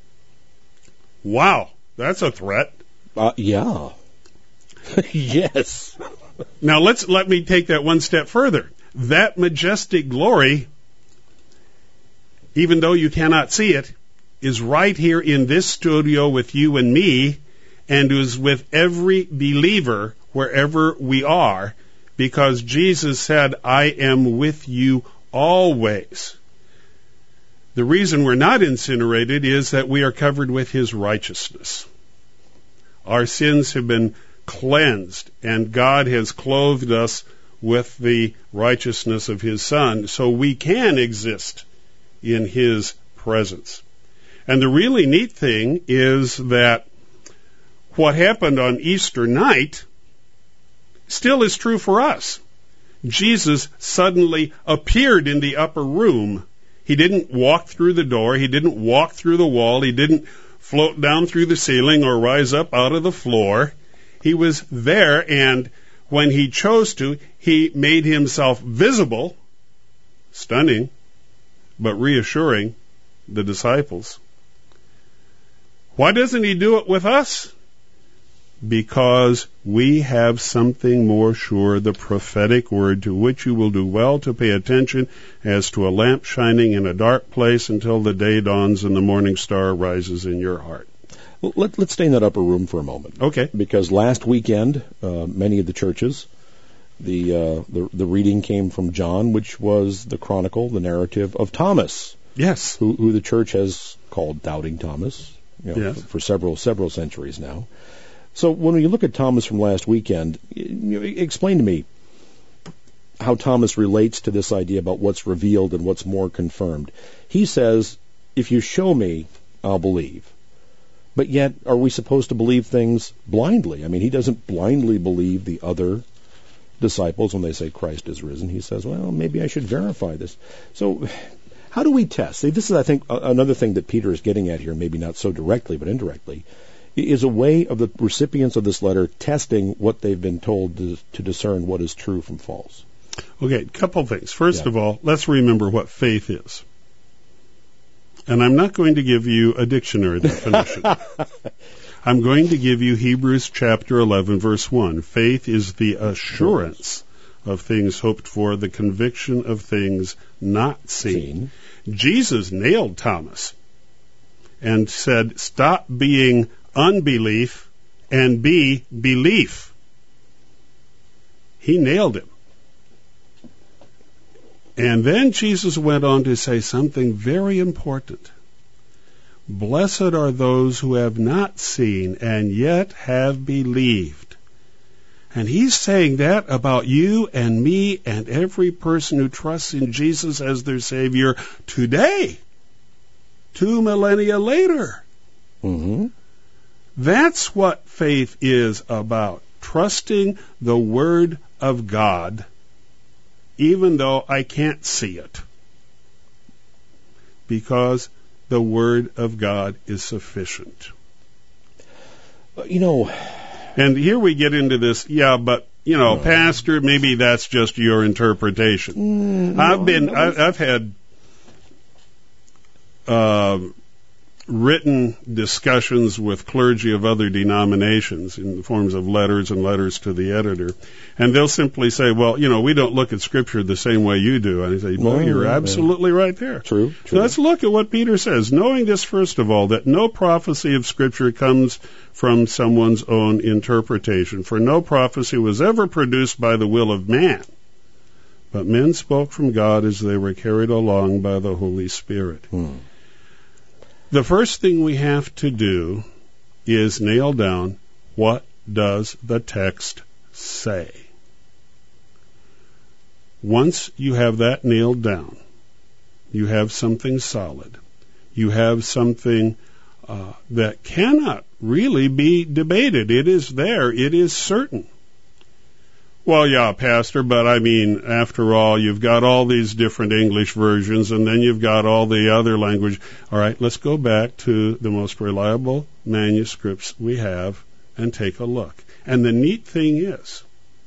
Wow, that's a threat. Uh, yeah. Yes. Now let's let me take that one step further. That majestic glory, even though you cannot see it, is right here in this studio with you and me, and is with every believer wherever we are, because Jesus said, I am with you always. The reason we're not incinerated is that we are covered with His righteousness. Our sins have been cleansed, and God has clothed us with the righteousness of His Son, so we can exist in His presence. And the really neat thing is that what happened on Easter night still is true for us. Jesus suddenly appeared in the upper room. He didn't walk through the door. He didn't walk through the wall. He didn't float down through the ceiling or rise up out of the floor. He was there, and when He chose to, He made Himself visible, stunning, but reassuring the disciples. Why doesn't He do it with us? Because we have something more sure, the prophetic word, to which you will do well to pay attention as to a lamp shining in a dark place until the day dawns and the morning star rises in your heart. Well, let, let's stay in that upper room for a moment. Okay. Because last weekend, uh, many of the churches, the, uh, the the reading came from John, which was the chronicle, the narrative of Thomas. Yes. Who, who the church has called Doubting Thomas, you know, yes. for, for several several centuries now. So when you look at Thomas from last weekend, you, explain to me how Thomas relates to this idea about what's revealed and what's more confirmed. He says, if you show me, I'll believe. But yet, are we supposed to believe things blindly? I mean, he doesn't blindly believe the other disciples when they say Christ is risen. He says, well, maybe I should verify this. So how do we test? See, this is, I think, another thing that Peter is getting at here, maybe not so directly, but indirectly, is a way of the recipients of this letter testing what they've been told to, to discern what is true from false. Okay, a couple things. First yeah. of all, let's remember what faith is. And I'm not going to give you a dictionary definition. I'm going to give you Hebrews chapter eleven, verse one. Faith is the assurance of things hoped for, the conviction of things not seen. seen. Jesus nailed Thomas and said, stop being unbelief and be belief. He nailed him. And then Jesus went on to say something very important. Blessed are those who have not seen and yet have believed. And he's saying that about you and me and every person who trusts in Jesus as their Savior today, two millennia later. Mm-hmm. That's what faith is about, trusting the Word of God, even though I can't see it, because the Word of God is sufficient. You know... And here we get into this, yeah, but, you know, no. Pastor, maybe that's just your interpretation. Mm, no, I've been, I, I've had uh, written discussions with clergy of other denominations in the forms of letters and letters to the editor, and they'll simply say, well, you know, we don't look at Scripture the same way you do. And I say, no, no you're no, absolutely no. right there. True, true. So let's look at what Peter says. Knowing this, first of all, that no prophecy of Scripture comes from someone's own interpretation, for no prophecy was ever produced by the will of man, but men spoke from God as they were carried along by the Holy Spirit. Hmm. The first thing we have to do is nail down, what does the text say? Once you have that nailed down, you have something solid. You have something uh, that cannot really be debated. It is there. It is certain. Well, yeah, Pastor, but I mean, after all, you've got all these different English versions, and then you've got all the other language. All right, let's go back to the most reliable manuscripts we have and take a look. And the neat thing is,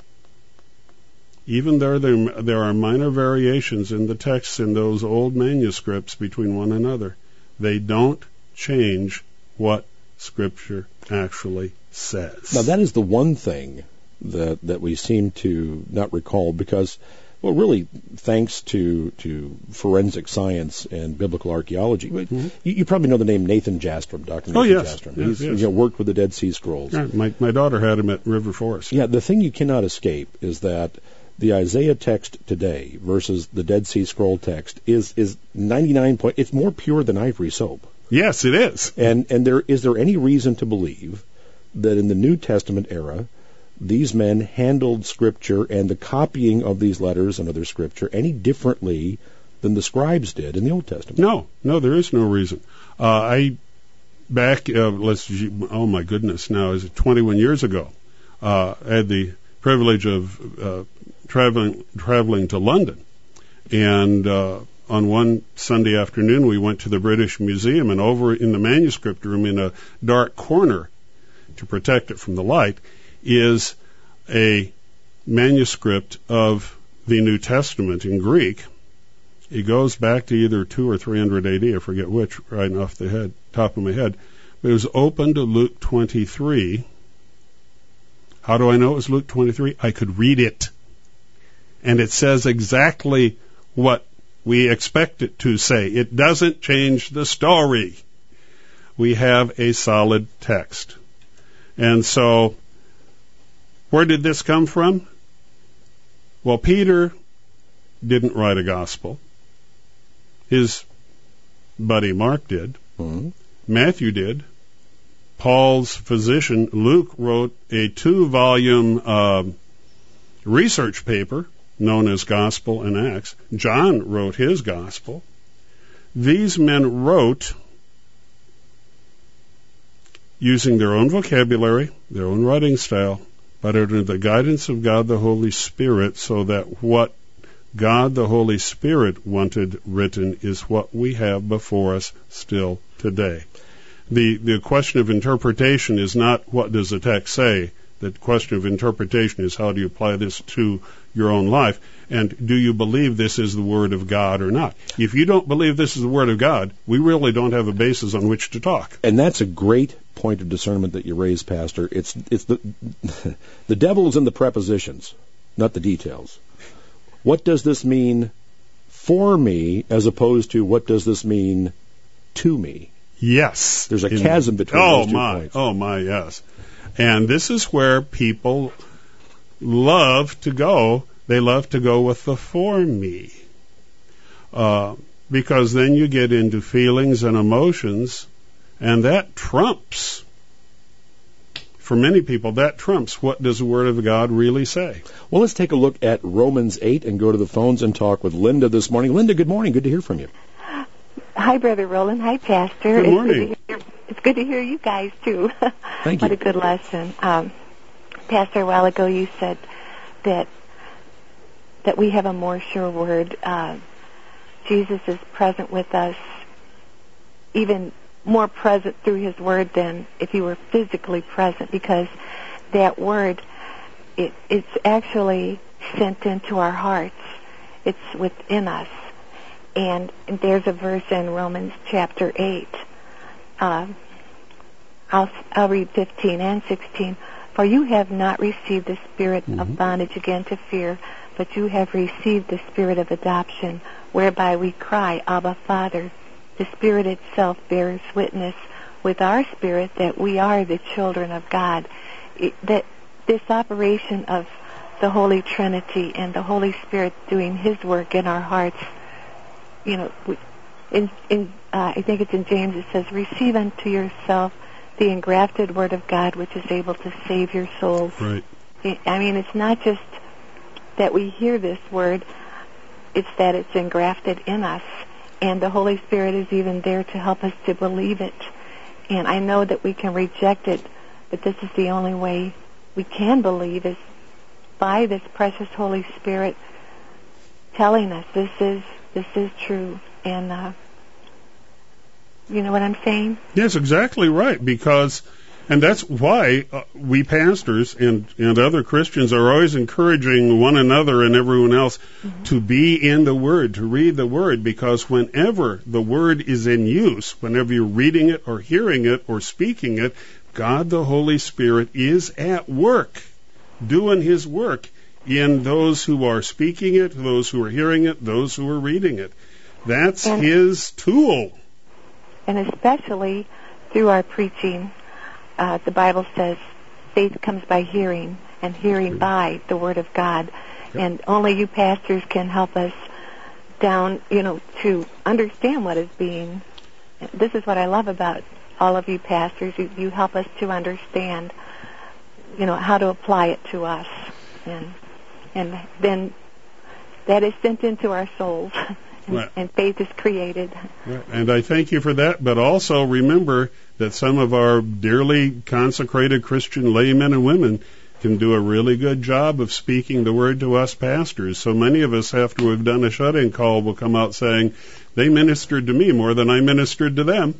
even though there, there are minor variations in the texts in those old manuscripts between one another, they don't change what Scripture actually says. Now, that is the one thing that that we seem to not recall because, well, really, thanks to to forensic science and biblical archaeology. Mm-hmm. You, you probably know the name Nathan Jastram, Doctor Nathan oh, yes. Jastram. Yes, He's yes. You know, worked with the Dead Sea Scrolls. Yeah, my, my daughter had him at River Forest. Yeah, the thing you cannot escape is that the Isaiah text today versus the Dead Sea Scroll text is is ninety-nine point. It's more pure than ivory soap. Yes, it is. And and there is there any reason to believe that in the New Testament era, these men handled Scripture and the copying of these letters and other Scripture any differently than the scribes did in the Old Testament? No, no, there is no reason. Uh, I back, uh, let's, oh my goodness, now is it twenty-one years ago? Uh, I had the privilege of uh, traveling traveling to London, and uh, on one Sunday afternoon we went to the British Museum, and over in the manuscript room, in a dark corner to protect it from the light, is a manuscript of the New Testament in Greek. It goes back to either two or three hundred A D, I forget which, right off the head, top of my head. But it was open to Luke twenty-three. How do I know it was Luke twenty-three? I could read it. And it says exactly what we expect it to say. It doesn't change the story. We have a solid text. And so, where did this come from? Well, Peter didn't write a gospel. His buddy Mark did. Mm-hmm. Matthew did. Paul's physician, Luke, wrote a two-volume uh, research paper known as Gospel and Acts. John wrote his gospel. These men wrote using their own vocabulary, their own writing style, but under the guidance of God the Holy Spirit, so that what God the Holy Spirit wanted written is what we have before us still today. The the question of interpretation is not what does the text say. The question of interpretation is how do you apply this to your own life, and do you believe this is the Word of God or not? If you don't believe this is the Word of God, we really don't have a basis on which to talk. And that's a great point of discernment that you raised, Pastor. It's it's the the devil is in the prepositions, not the details. What does this mean for me, as opposed to what does this mean to me? Yes. There's a in, chasm between oh those two my, points. Oh my, yes. And this is where people love to go. They love to go with the for me. Uh, because then you get into feelings and emotions, and that trumps for many people, that trumps what does the Word of God really say. Well, let's take a look at Romans eight and go to the phones and talk with Linda this morning. Linda, good morning. Good to hear from you. Hi, Brother Roland. Hi, Pastor. Good morning. It's good to hear, it's good to hear you guys, too. Thank you. What a good lesson. Um, Pastor, a while ago you said that that we have a more sure word. Uh, Jesus is present with us, even more present through his word than if he were physically present, because that word, it, it's actually sent into our hearts. It's within us. And there's a verse in Romans chapter eight. Uh, I'll, I'll read fifteen and sixteen. For you have not received the spirit mm-hmm. of bondage again to fear, but you have received the spirit of adoption, whereby we cry, Abba, Father. The Spirit itself bears witness with our spirit that we are the children of God. It, that this operation of the Holy Trinity and the Holy Spirit doing his work in our hearts, you know, in, in uh, I think it's in James, it says, receive unto yourself the engrafted word of God, which is able to save your souls. Right. I mean, it's not just that we hear this word, it's that it's engrafted in us. And the Holy Spirit is even there to help us to believe it. And I know that we can reject it, but this is the only way we can believe, is by this precious Holy Spirit telling us this is this is true. And uh, you know what I'm saying? Yes, exactly right. Because, and that's why uh, we pastors and, and other Christians are always encouraging one another and everyone else mm-hmm. to be in the Word, to read the Word, because whenever the Word is in use, whenever you're reading it or hearing it or speaking it, God the Holy Spirit is at work, doing his work in those who are speaking it, those who are hearing it, those who are reading it. That's and, his tool. And especially through our preaching. Uh, the Bible says faith comes by hearing, and hearing by the Word of God. Yep. And only you pastors can help us down, you know, to understand what is being. This is what I love about all of you pastors. You, you help us to understand, you know, how to apply it to us. And and then that is sent into our souls. And, right. and faith is created. Right. And I thank you for that, but also remember that some of our dearly consecrated Christian laymen and women can do a really good job of speaking the word to us pastors. So many of us, after we've done a shut-in call, will come out saying, they ministered to me more than I ministered to them.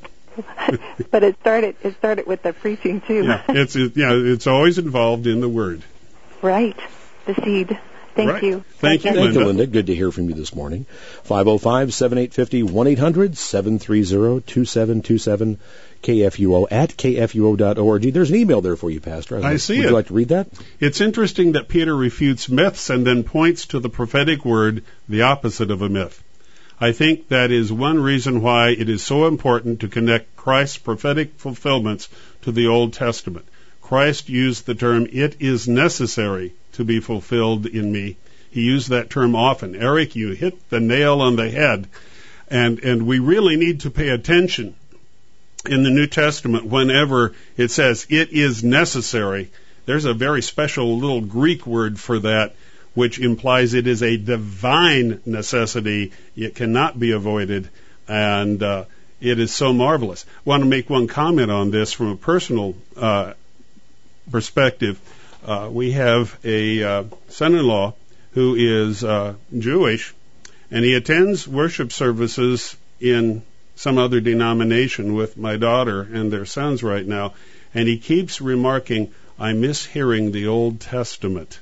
But it started it started with the preaching, too. Yeah, it's, it, yeah, it's always involved in the word. Right, the seed. Thank right. you. Thank you, Thank Linda. you, Linda. Good to hear from you this morning. five oh five, seven eight five oh, one eight hundred, seven three zero, two seven two seven, K F U O, at K F U O dot org. There's an email there for you, Pastor. I, I see Would it. you like to read that? It's interesting that Peter refutes myths and then points to the prophetic word, the opposite of a myth. I think that is one reason why it is so important to connect Christ's prophetic fulfillments to the Old Testament. Christ used the term, it is necessary to be fulfilled in me. He used that term often. Eric, you hit the nail on the head. And, and we really need to pay attention in the New Testament whenever it says it is necessary. There's a very special little Greek word for that, which implies it is a divine necessity. It cannot be avoided. And uh, it is so marvelous. I want to make one comment on this from a personal uh, perspective. Uh, we have a uh, son-in-law who is uh, Jewish, and he attends worship services in some other denomination with my daughter and their sons right now, and he keeps remarking, I miss hearing the Old Testament.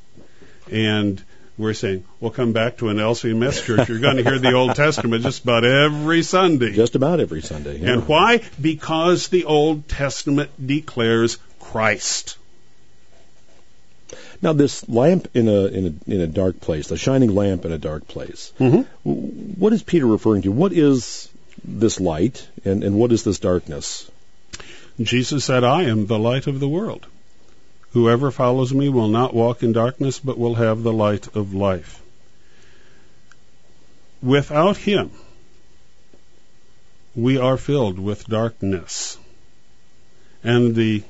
And we're saying, well, come back to an L C M S church. You're going to hear the Old Testament just about every Sunday. Just about every Sunday. Yeah. And why? Because the Old Testament declares Christ. Now, this lamp in a in a in a dark place, the shining lamp in a dark place. Mm-hmm. What is Peter referring to? What is this light, and, and what is this darkness? Jesus said, I am the light of the world. Whoever follows me will not walk in darkness, but will have the light of life. Without him, we are filled with darkness. And the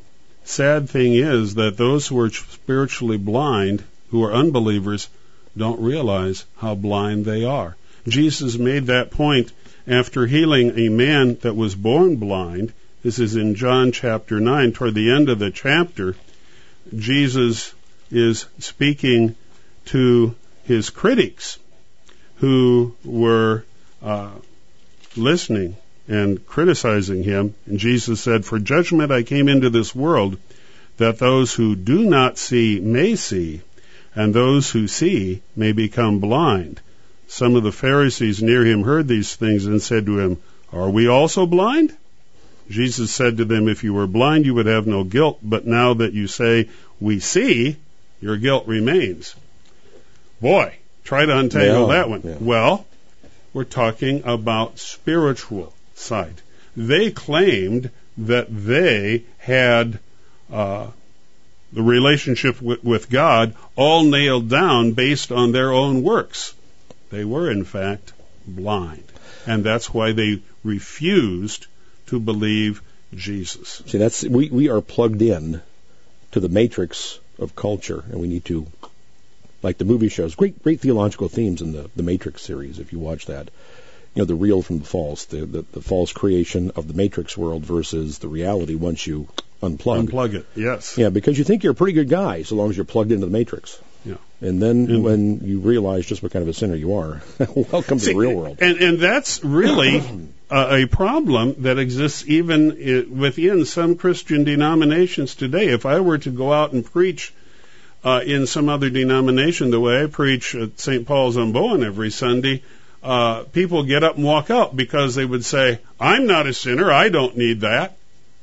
sad thing is that those who are spiritually blind, who are unbelievers, don't realize how blind they are. Jesus made that point after healing a man that was born blind. This is in John chapter nine, toward the end of the chapter. Jesus is speaking to his critics who were uh, listening and criticizing him. And Jesus said, "For judgment I came into this world, that those who do not see may see, and those who see may become blind." Some of the Pharisees near him heard these things and said to him, "Are we also blind?" Jesus said to them, "If you were blind, you would have no guilt, but now that you say, 'We see,' your guilt remains." Boy, try to untangle yeah, that one. Yeah. Well, we're talking about spiritual sight. They claimed that they had uh, the relationship w- with God all nailed down based on their own works. They were, in fact, blind. And that's why they refused to believe Jesus. See, that's we, we are plugged in to the matrix of culture, and we need to, like the movie shows, great great theological themes in the, the Matrix series, if you watch that. You know, the real from the false, the, the, the false creation of the Matrix world versus the reality once you unplug. Unplug it, yes. Yeah, because you think you're a pretty good guy so long as you're plugged into the Matrix. Yeah. And then mm-hmm. when you realize just what kind of a sinner you are, welcome to See, the real world. And, and that's really uh, a problem that exists even I- within some Christian denominations today. If I were to go out and preach uh, in some other denomination the way I preach at Saint Paul's on Bowen every Sunday, uh, people get up and walk out because they would say, "I'm not a sinner, I don't need that."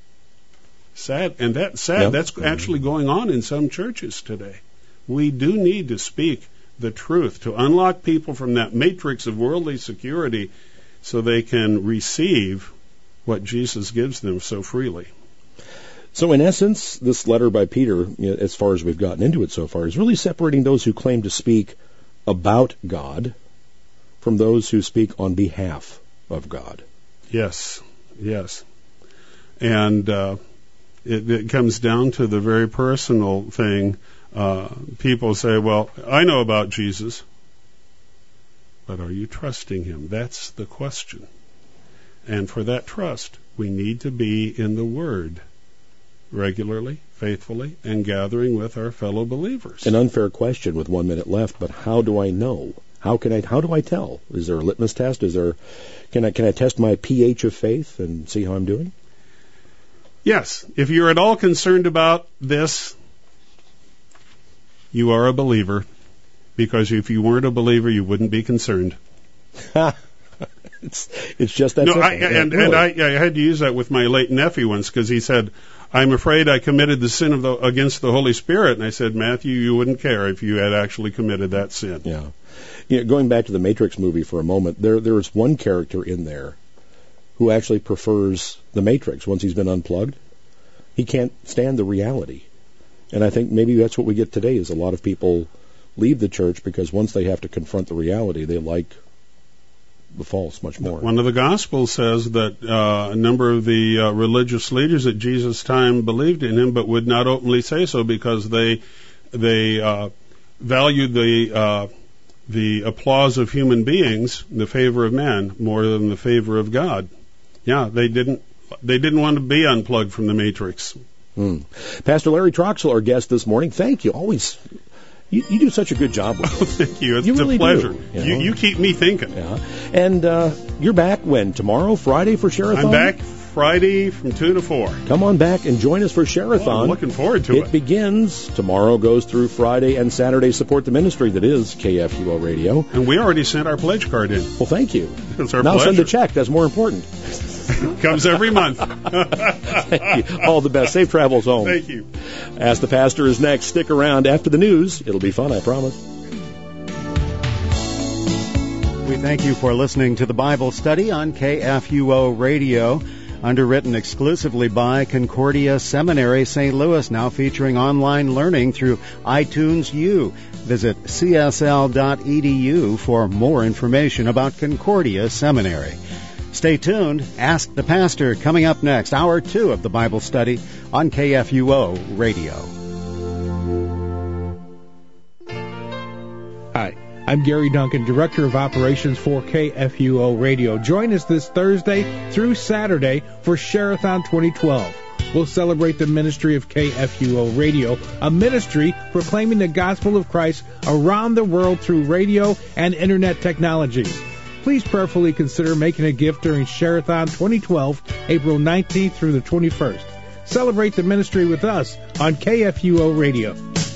Sad, and that's sad. Yep. That's mm-hmm. actually going on in some churches today. We do need to speak the truth to unlock people from that matrix of worldly security so they can receive what Jesus gives them so freely. So in essence, this letter by Peter, you know, as far as we've gotten into it so far, is really separating those who claim to speak about God from those who speak on behalf of God. Yes, yes. And uh, it, it comes down to the very personal thing. Uh, people say, "Well, I know about Jesus," but are you trusting him? That's the question. And for that trust, we need to be in the Word regularly, faithfully, and gathering with our fellow believers. An unfair question with one minute left, but how do I know? How can I? How do I tell? Is there a litmus test? Is there? Can I? Can I test my pH of faith and see how I'm doing? Yes. If you're at all concerned about this, you are a believer, because if you weren't a believer, you wouldn't be concerned. it's, it's just that no, simple. I, and, really. and I, I had to use that with my late nephew once, because he said, "I'm afraid I committed the sin of the, against the Holy Spirit." And I said, "Matthew, you wouldn't care if you had actually committed that sin." Yeah. You know, going back to the Matrix movie for a moment, there there is one character in there who actually prefers the Matrix once he's been unplugged. He can't stand the reality. And I think maybe that's what we get today, is a lot of people leave the church because once they have to confront the reality, they like the false much more. One of the Gospels says that uh, a number of the uh, religious leaders at Jesus' time believed in him, but would not openly say so because they they uh, valued the uh, the applause of human beings, the favor of man, more than the favor of God. Yeah, they didn't they didn't want to be unplugged from the Matrix. Mm. Pastor Larry Troxell, our guest this morning. Thank you. Always, you, you do such a good job with it. Oh, thank you. It's you a really pleasure. Do, you, you, know? you keep me thinking. Yeah. And uh, you're back when? Tomorrow, Friday for Share-a-thon? I'm back Friday from two to four. Come on back and join us for Share-a-thon. Oh, I'm looking forward to it. It begins tomorrow, goes through Friday and Saturday. Support the ministry that is K F U O Radio. And we already sent our pledge card in. Well, thank you. It's our now pleasure. Send a check. That's more important. Comes every month. Thank you. All the best. Safe travels home. Thank you. Ask the Pastor is next. Stick around after the news. It'll be fun, I promise. We thank you for listening to the Bible study on K F U O Radio, underwritten exclusively by Concordia Seminary, Saint Louis, now featuring online learning through iTunes U. Visit c s l dot e d u for more information about Concordia Seminary. Stay tuned. Ask the Pastor coming up next, hour two of the Bible study on K F U O Radio. Hi, I'm Gary Duncan, Director of Operations for K F U O Radio. Join us this Thursday through Saturday for Share-a-thon twenty twelve. We'll celebrate the ministry of K F U O Radio, a ministry proclaiming the gospel of Christ around the world through radio and internet technology. Please prayerfully consider making a gift during Share-a-thon twenty twelve, April nineteenth through the twenty-first. Celebrate the ministry with us on K F U O Radio.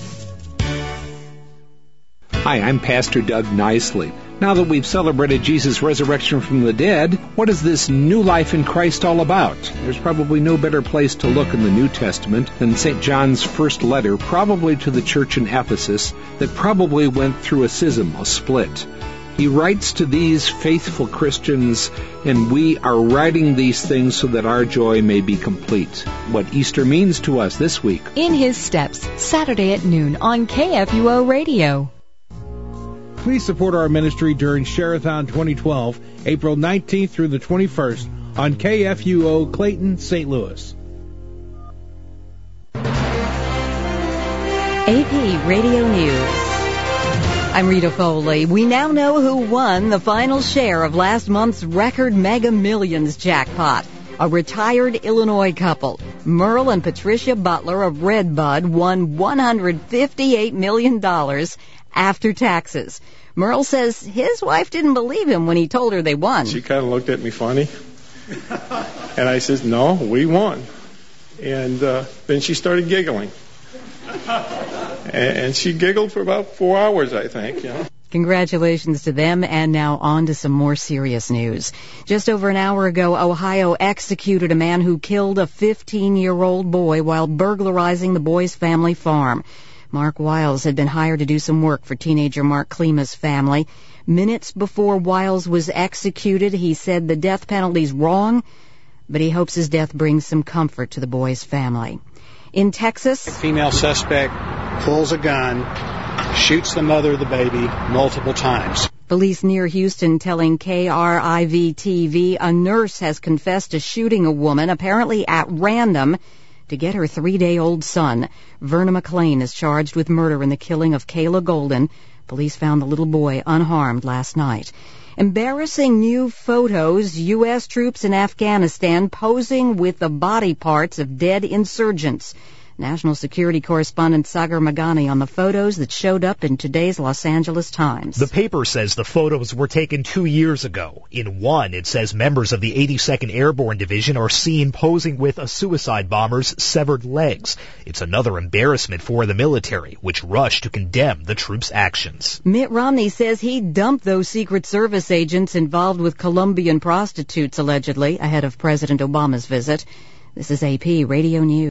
Hi, I'm Pastor Doug Nicely. Now that we've celebrated Jesus' resurrection from the dead, what is this new life in Christ all about? There's probably no better place to look in the New Testament than Saint John's first letter, probably to the church in Ephesus, that probably went through a schism, a split. He writes to these faithful Christians, and we are writing these things so that our joy may be complete. What Easter means to us this week. In His Steps, Saturday at noon on K F U O Radio. Please support our ministry during Share-a-thon twenty twelve, April nineteenth through the twenty-first on K F U O Clayton, Saint Louis. A P Radio News. I'm Rita Foley. We now know who won the final share of last month's record Mega Millions jackpot. A retired Illinois couple. Merle and Patricia Butler of Redbud won one hundred fifty-eight million dollars after taxes. Merle says his wife didn't believe him when he told her they won. She kind of looked at me funny. And I said, no, we won. And uh, then she started giggling. And she giggled for about four hours, I think. You know. Congratulations to them, and now on to some more serious news. Just over an hour ago, Ohio executed a man who killed a fifteen-year-old boy while burglarizing the boy's family farm. Mark Wiles had been hired to do some work for teenager Mark Klima's family. Minutes before Wiles was executed, he said the death penalty's wrong, but he hopes his death brings some comfort to the boy's family. In Texas, a female suspect pulls a gun, shoots the mother of the baby multiple times. Police near Houston telling K R I V T V a nurse has confessed to shooting a woman, apparently at random, to get her three-day-old son. Verna McLean is charged with murder in the killing of Kayla Golden. Police found the little boy unharmed last night. Embarrassing new photos, U S troops in Afghanistan posing with the body parts of dead insurgents. National Security Correspondent Sagar Magani on the photos that showed up in today's Los Angeles Times. The paper says the photos were taken two years ago. In one, it says members of the eighty-second Airborne Division are seen posing with a suicide bomber's severed legs. It's another embarrassment for the military, which rushed to condemn the troops' actions. Mitt Romney says he dumped those Secret Service agents involved with Colombian prostitutes, allegedly, ahead of President Obama's visit. This is A P Radio News.